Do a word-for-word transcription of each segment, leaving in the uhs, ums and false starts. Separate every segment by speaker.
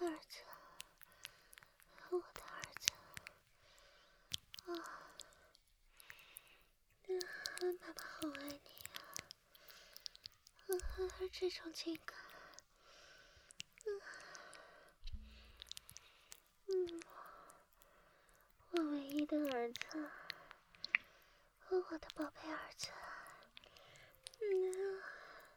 Speaker 1: 儿子，我的儿子，啊，妈妈好爱你啊！啊，这种情感，嗯，嗯，我唯一的儿子，我的宝贝儿子，嗯，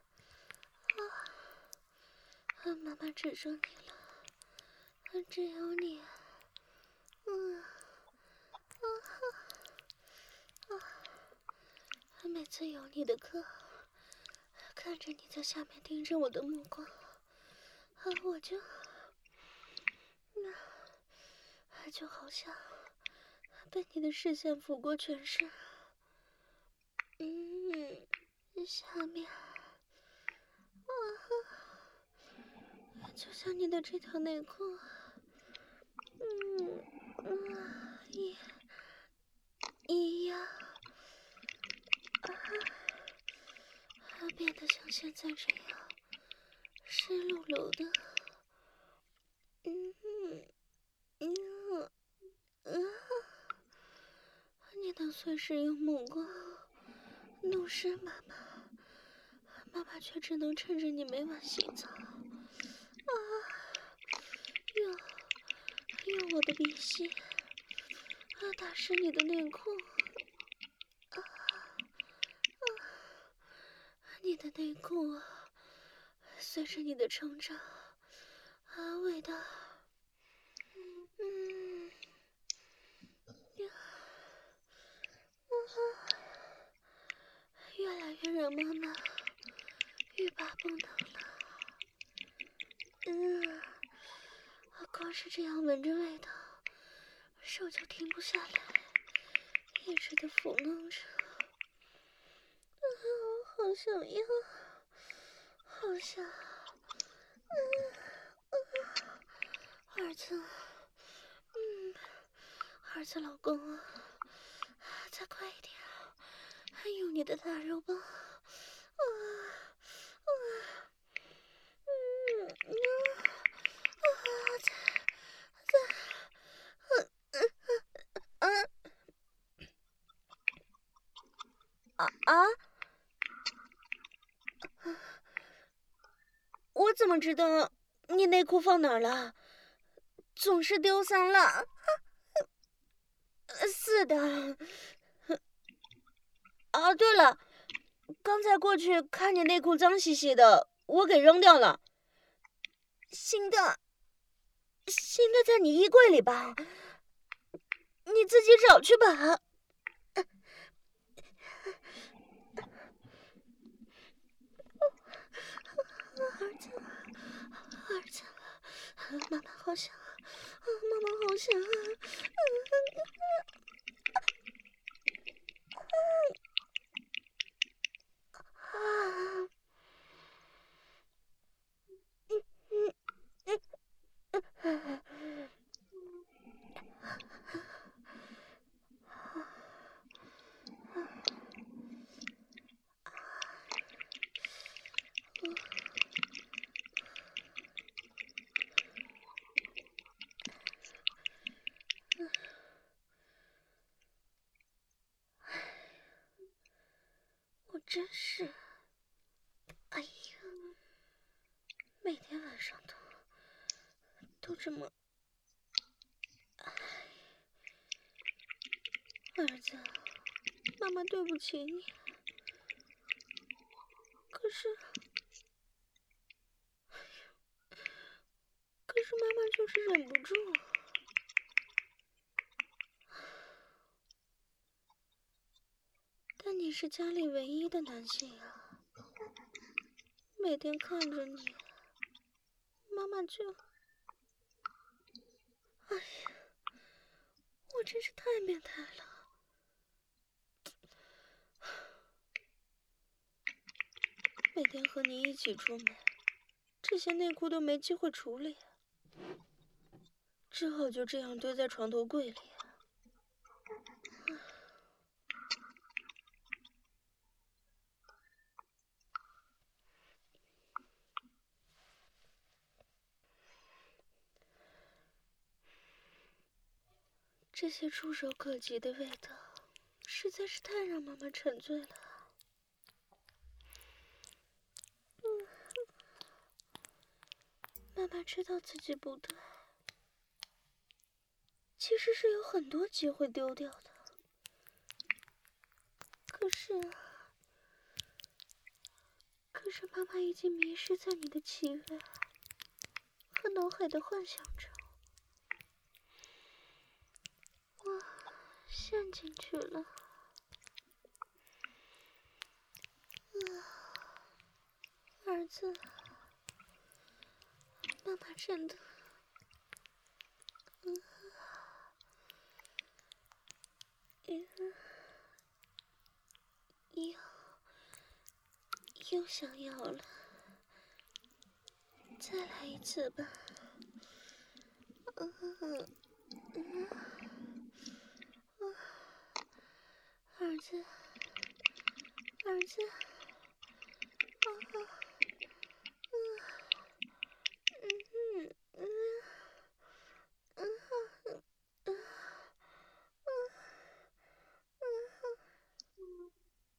Speaker 1: 啊，妈妈只剩你了，只有你，嗯，啊啊，每次有你的课，看着你在下面盯着我的目光，啊，我就，那、啊，就好像被你的视线拂过全身，嗯，下面，啊，就像你的这条内裤，嗯，啊，一，一样，啊，变得像现在这样湿漉漉的，嗯嗯嗯，你能随时用目光怒视妈妈，妈妈却只能趁着你每晚洗澡，啊，用用我的鼻息啊打湿你的内裤，啊啊，你的内裤啊，随着你的成长啊，味道，嗯，呀，啊，越来越让妈妈欲罢不能了。嗯，光是这样闻着味道，手就停不下来，一直的抚弄着。啊，我好想要，好想，嗯嗯，儿子，嗯，儿子老公啊，再快一点，用你的大肉棒，啊啊，嗯啊啊，再再，嗯嗯啊啊！我怎么知道你内裤放哪儿了？总是丢三落。是的。啊，对了，刚才过去看你内裤脏兮兮的，我给扔掉了。新的，新的在你衣柜里吧？你自己找去吧。儿子，儿子，妈妈好想，妈妈好想啊！啊，嗯嗯嗯嗯。我真是，哎呀，每天晚上都都这么，哎，儿子，妈妈对不起你，可是，可是妈妈就是忍不住。但你是家里唯一的男性啊，每天看着你，妈妈就，哎呀，我真是太变态了。每天和你一起出门，这些内裤都没机会处理，只好就这样堆在床头柜里。 这些触手可及的味道，实在是太让妈妈沉醉了。嗯，妈妈知道自己不对，其实是有很多机会丢掉的。可是啊，可是妈妈已经迷失在你的气味和脑海的幻想中，我陷进去了。啊，儿子，妈妈真的，嗯，又又又想要了，再来一次吧。嗯嗯嗯，儿子，儿子，啊啊，嗯嗯嗯嗯嗯嗯嗯。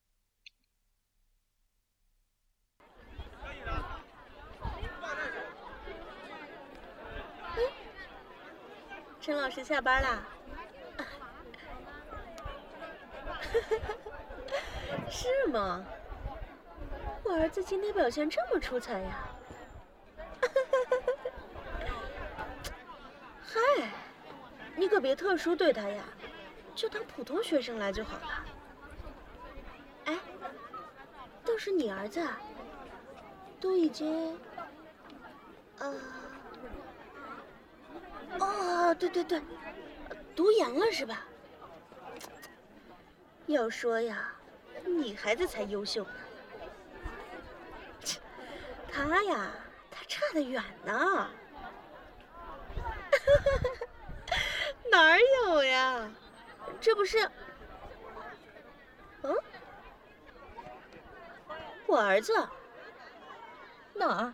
Speaker 1: 陈老师下班啦？是吗？我儿子今天表现这么出彩呀！嗨，你可别特殊对他呀，就当普通学生来就好了。哎，倒是你儿子啊，都已经……呃……哦，对对对，读研了是吧？要说呀，你孩子才优秀呢。他呀，他差得远呢。哪儿有呀？这不是……嗯，我儿子哪儿？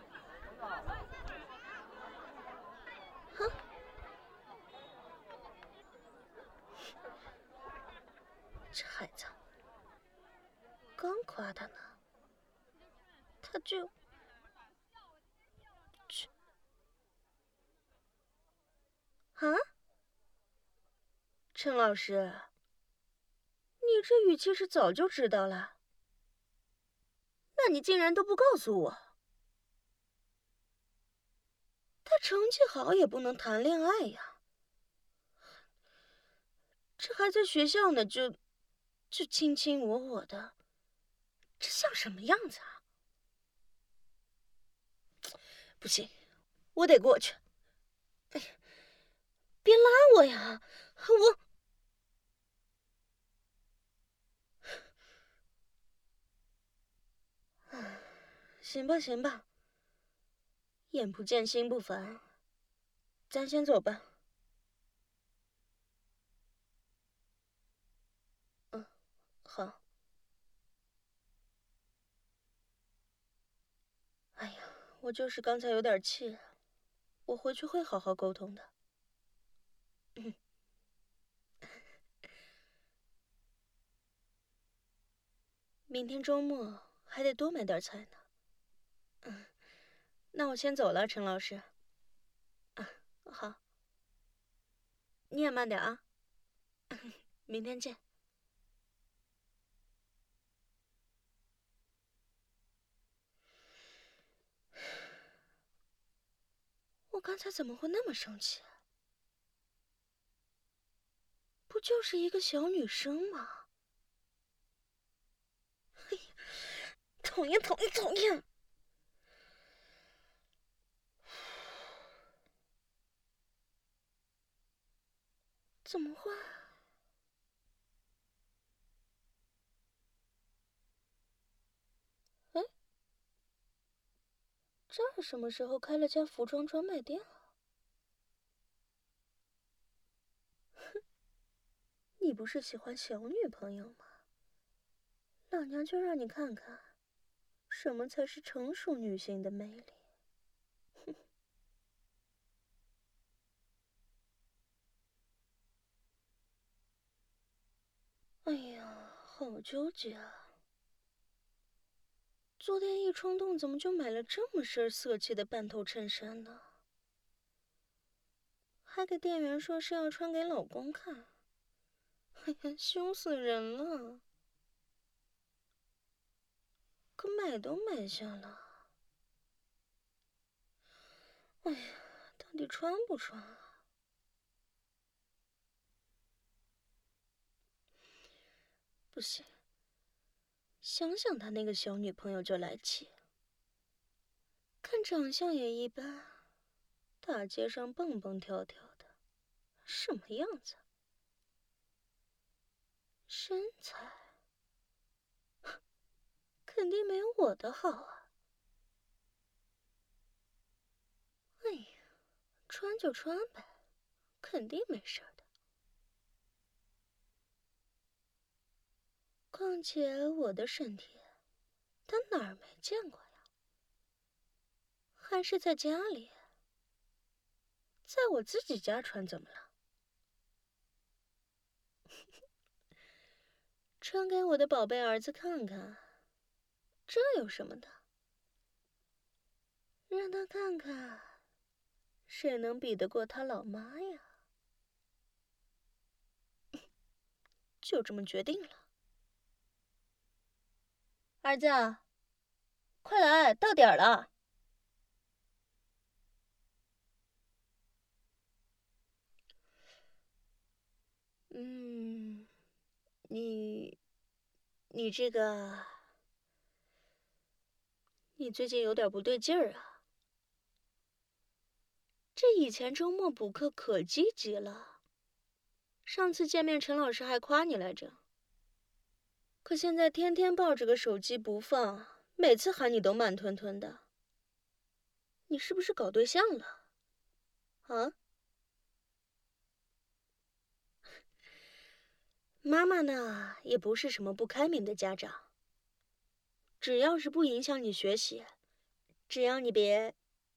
Speaker 1: 哼，这孩子刚夸他呢，他就去啊？陈老师，你这语气是早就知道了？那你竟然都不告诉我？他成绩好也不能谈恋爱呀，这还在学校呢，就就卿卿我我的，这像什么样子啊？不行，我得过去。哎呀，别拉我呀，我……唉，行吧行吧，眼不见心不烦，咱先走吧。嗯，好。哎呀，我就是刚才有点气，我回去会好好沟通的。嗯，明天周末还得多买点菜呢。嗯，那我先走了，陈老师。啊，好，你也慢点啊。明天见。我刚才怎么会那么生气？不就是一个小女生吗？哎呀，讨厌讨厌讨厌！怎么会？哎，这儿什么时候开了家服装专卖店啊？哼，你不是喜欢小女朋友吗？老娘就让你看看，什么才是成熟女性的魅力。 哎呀，好纠结啊！昨天一冲动，怎么就买了这么身色气的半透衬衫呢？还给店员说是要穿给老公看。哎呀，凶死人了！可买都买下了。哎呀，到底穿不穿啊？不行，想想他那个小女朋友就来气。看长相也一般，大街上蹦蹦跳跳的，什么样子？身材肯定没有我的好啊！哎呀，穿就穿呗，肯定没事的。况且我的身体，他哪儿没见过呀？还是在家里，在我自己家穿怎么了？穿给我的宝贝儿子看看，这有什么的？让他看看，谁能比得过他老妈呀？就这么决定了。儿子，快来，到点儿了。嗯，你，你这个，你最近有点不对劲儿啊。这以前周末补课可积极了，上次见面陈老师还夸你来着。可现在天天抱着个手机不放，每次喊你都慢吞吞的。你是不是搞对象了？啊？妈妈呢，也不是什么不开明的家长，只要是不影响你学习，只要你别，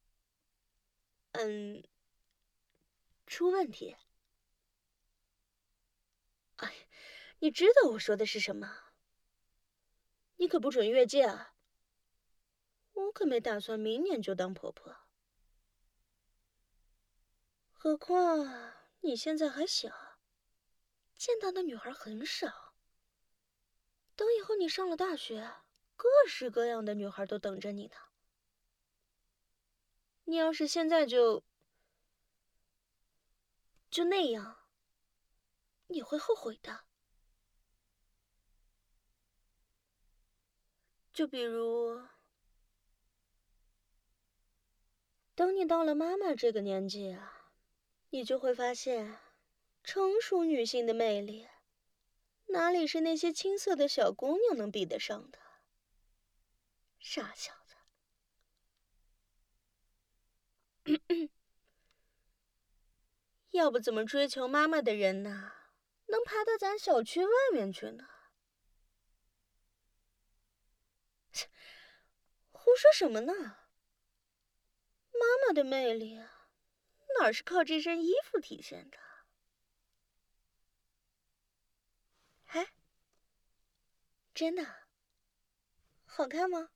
Speaker 1: 嗯，出问题。哎，你知道我说的是什么？你可不准越界啊！我可没打算明年就当婆婆。何况你现在还小，见到的女孩很少。等以后你上了大学，各式各样的女孩都等着你呢。你要是现在就就那样，你会后悔的。就比如，等你到了妈妈这个年纪啊，你就会发现，成熟女性的魅力，哪里是那些青涩的小姑娘能比得上的？傻小子。要不怎么追求妈妈的人呢，能爬到咱小区外面去呢？胡说什么呢？妈妈的魅力哪是靠这身衣服体现的？哎，真的？好看吗？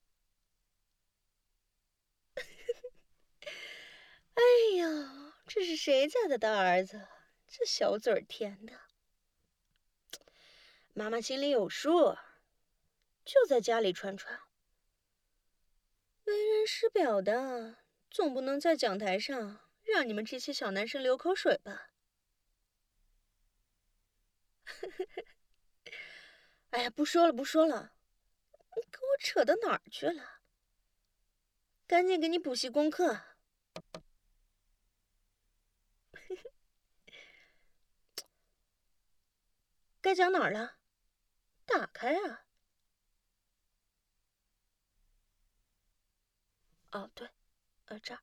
Speaker 1: 哎呀，这是谁家的大儿子？这小嘴儿甜的。妈妈心里有数，就在家里穿穿。为人师表的，总不能在讲台上让你们这些小男生流口水吧？哎呀，不说了不说了，你给我扯到哪儿去了？赶紧给你补习功课。该讲哪儿了？打开啊！哦，对，呃，这儿。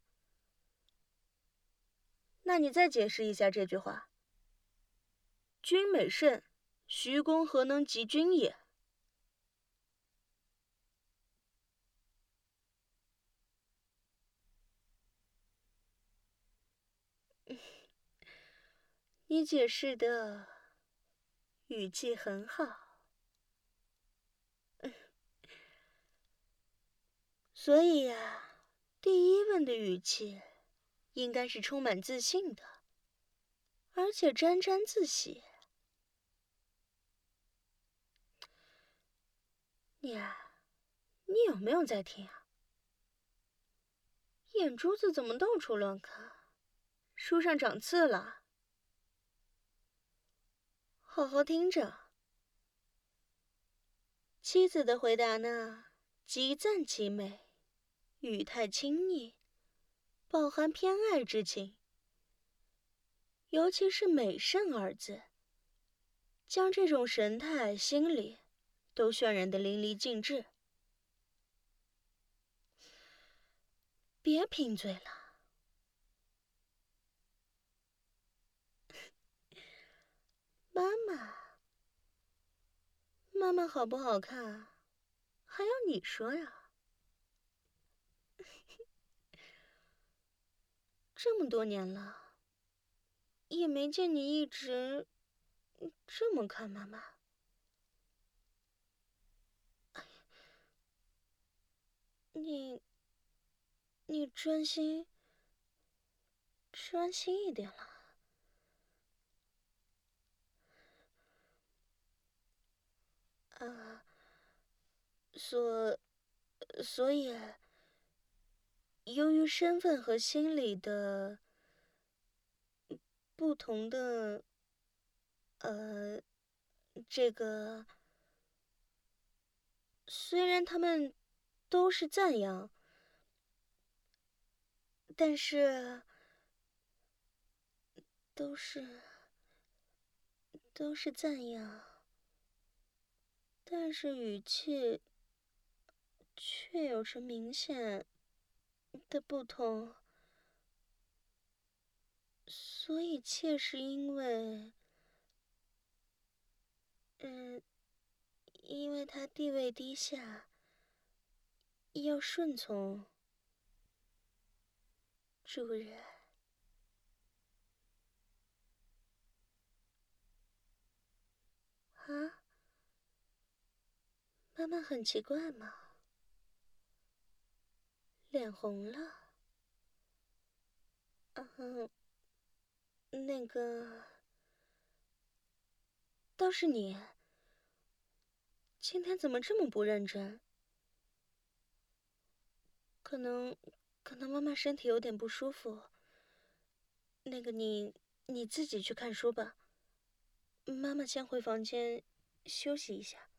Speaker 1: 那你再解释一下这句话：“君美甚，徐公何能及君也？”你解释的语气很好。所以呀，第一问的语气应该是充满自信的，而且沾沾自喜。你啊，你有没有在听啊？眼珠子怎么到处乱看？书上长刺了？好好听着。妻子的回答呢，极赞其美，语态亲昵，饱含偏爱之情。尤其是美胜二字，将这种神态心理都渲染得淋漓尽致。别贫嘴了。妈妈，妈妈好不好看，还要你说呀？这么多年了，也没见你一直这么看妈妈。你，你专心，专心一点了。啊，所，所以，由于身份和心理的不同的，呃，这个，虽然他们都是赞扬，但是，都是，都是赞扬，但是语气却有着明显的不同，所以妾是因为，嗯，因为他地位低下，要顺从主人。啊，妈妈很奇怪吗？脸红了。嗯，那个，倒是你，今天怎么这么不认真？可能，可能妈妈身体有点不舒服。那个你，你自己去看书吧。妈妈先回房间休息一下。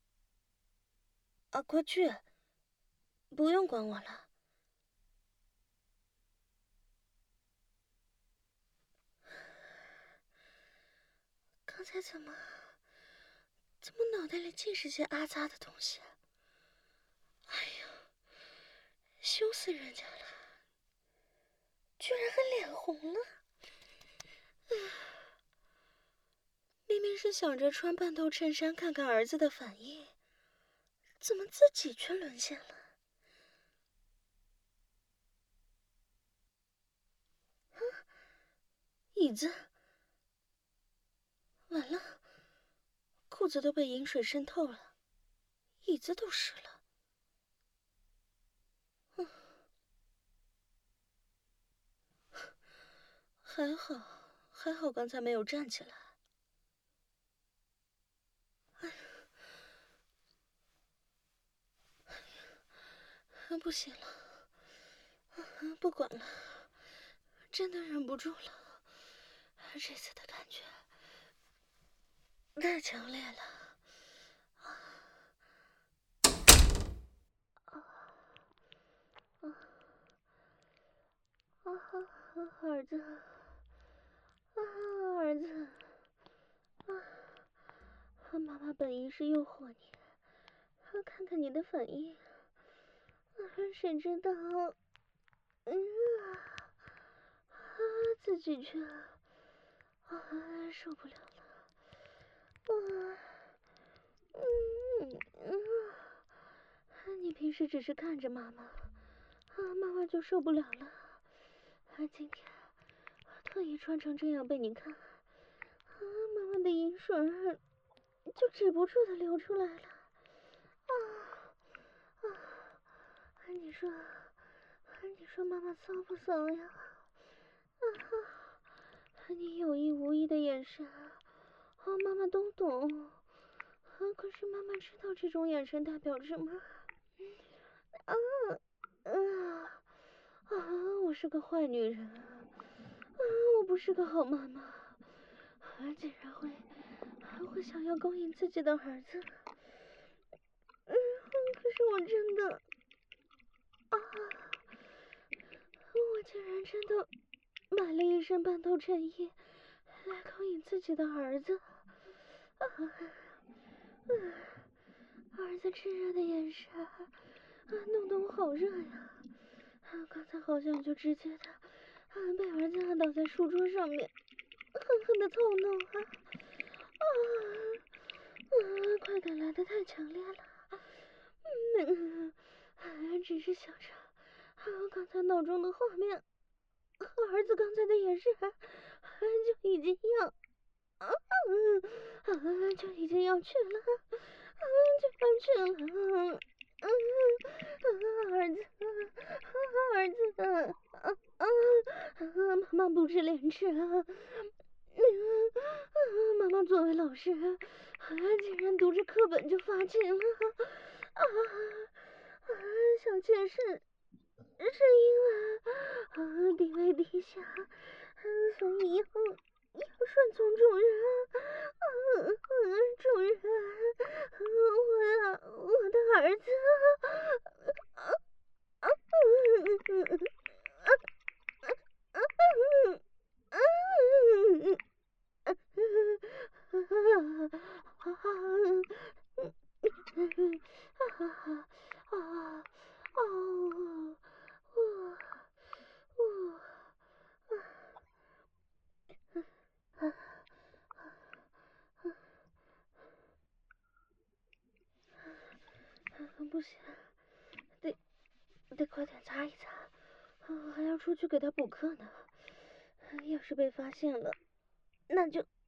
Speaker 1: 啊，快去！不用管我了。刚才怎么，怎么脑袋里尽是些阿杂的东西？哎呀，羞死人家了！居然还脸红了。明明是想着穿半透衬衫看看儿子的反应，怎么自己却沦陷了？啊，椅子，完了，裤子都被饮水渗透了，椅子都湿了。嗯，还好，还好刚才没有站起来。哎呀，哎呀，不行了，不管了，真的忍不住了。这次的感觉太强烈了。啊啊啊！儿子，啊，儿子，啊，妈妈本意是诱惑你，看看你的反应。谁知道，嗯啊，自己却啊受不了了。啊，嗯嗯，你平时只是看着妈妈，啊，妈妈就受不了了。啊，今天特意穿成这样被你看，啊，妈妈的饮水就止不住的流出来了。啊啊！你说，你说妈妈骚不骚呀？啊哈！你有意无意的眼神，哦，妈妈都懂。啊，可是妈妈知道这种眼神代表什么？啊啊啊！我是个坏女人，啊，我不是个好妈妈，啊，竟然会还会想要勾引自己的儿子。嗯，可是我真的啊，我竟然真的买了一身半透衬衣来勾引自己的儿子。啊，嗯，儿子炽热的眼神，啊，弄得我好热呀！啊，刚才好像就直接的啊被儿子按倒在书桌上面，狠狠的操弄啊！啊啊！快感来的太强烈了。嗯，嗯，只是想着啊，刚才脑中的画面和儿子刚才的眼神，就已经要啊，啊，就已经要去了，啊，就要去了。嗯，啊，儿子，啊，儿子，啊啊，妈妈不知廉耻啊！妈妈作为老师，竟然读着课本就发情了。啊啊！小妾是是因为啊地位低下，所以要要顺从主人。啊主人，我我的儿子。啊啊嗯嗯嗯嗯嗯啊啊哦哦哦啊！不行，得得快点擦一擦，还要出去给他补课呢。要是被发现了，那就